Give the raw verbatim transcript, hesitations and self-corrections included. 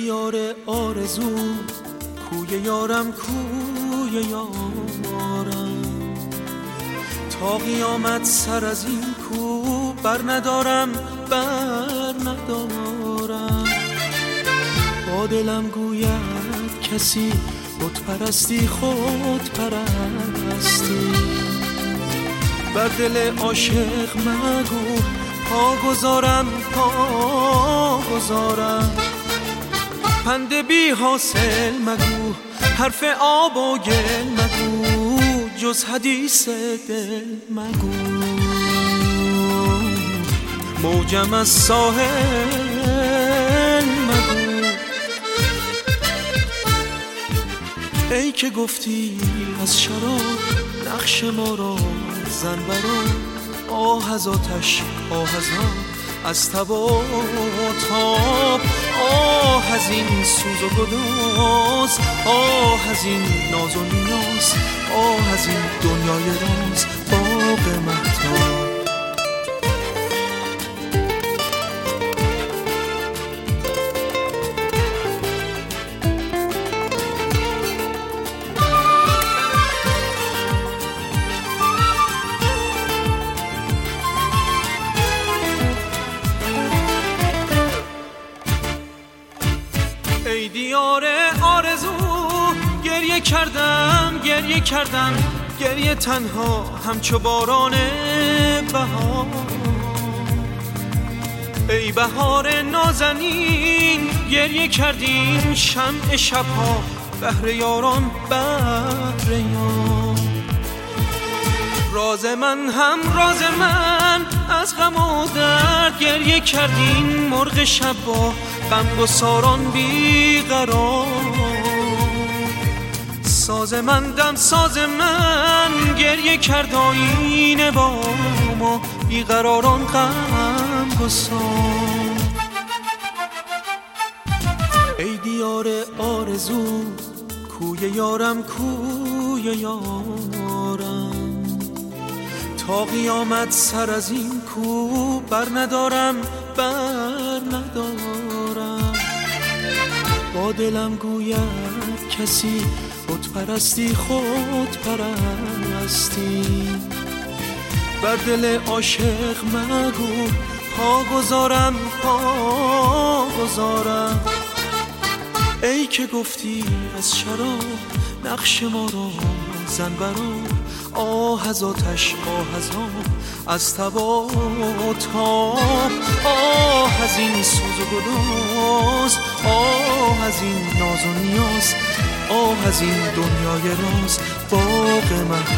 دیار آرزو، کوی یارم کوی یارم، تا قیامت سر از این کو بر ندارم بر ندارم. با دلم گوید کسی خود پرستی خود پرستی، بر دل عاشق مگو پا گذارم پا گذارم. پند بی حاصل مگو حرف آب و گل مگو، جز حدیث دل مگو. موجم از ساحل مگو. ای که گفتی از شراب نقش ما را زن برا، آه از آتش آه از آب از تب و تاب، آه از این سوز و گداز، آه از این ناز و نیاز، آه از این دنیای راز باغ مهتاب. ای دیار آرزو، گریه کردم گریه کردم، گریه تنها همچو باران بهار. ای بهار نازنین، گریه کردیم شمع شبها، بهر یاران بهر یار. راز من هم راز من، از غم و درد گریه کردیم مرغ شب با غمگساران بیقرار. ساز من دم ساز من، گریه کرد آینه با ما بیقراران غمگسار. ای دیار آرزو، کوی یارم کوی یارم، تا قیامت سر از این کو بر ندارم بر ندارم. با دلم گوید کسی خود پرستی خود پرستی، بر دل عاشق مگو پا گذارم پا گذارم. ای که گفتی از شراب نقش ما را زن برا، آه از آتش آه از آب از تب و تاب، آه از این سوز و گداز، آه از این ناز و نیاز، آه از این دنیای راز باغ مهتاب.